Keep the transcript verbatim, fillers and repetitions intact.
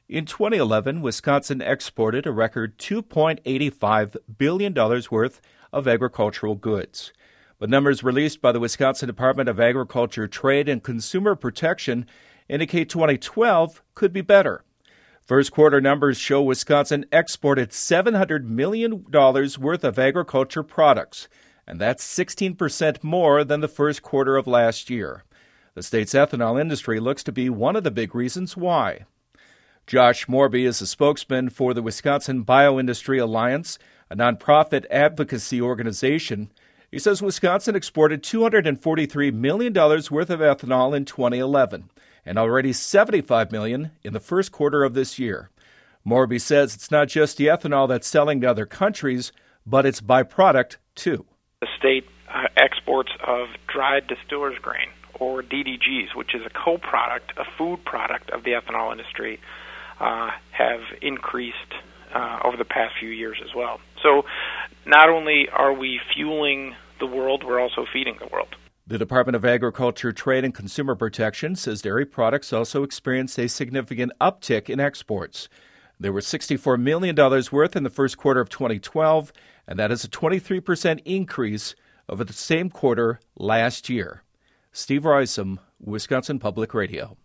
In twenty eleven, Wisconsin exported a record two point eight five billion dollars worth of agricultural goods. But numbers released by the Wisconsin Department of Agriculture, Trade, and Consumer Protection indicate twenty twelve could be better. First quarter numbers show Wisconsin exported seven hundred million dollars worth of agriculture products, and that's sixteen percent more than the first quarter of last year. The state's ethanol industry looks to be one of the big reasons why. Josh Morby is a spokesman for the Wisconsin Bioindustry Alliance, a nonprofit advocacy organization. He says Wisconsin exported two hundred forty-three million dollars worth of ethanol in twenty eleven, and already seventy-five million dollars in the first quarter of this year. Morby says it's not just the ethanol that's selling to other countries, but its byproduct, too. The state uh, exports of dried distillers grain, or D D Gs, which is a co-product, a food product of the ethanol industry, uh, have increased uh, over the past few years as well. So not only are we fueling the world, we're also feeding the world. The Department of Agriculture, Trade, and Consumer Protection says dairy products also experienced a significant uptick in exports. There were sixty-four million dollars worth in the first quarter of twenty twelve, and that is a twenty-three percent increase over the same quarter last year. Steve Roisum, Wisconsin Public Radio.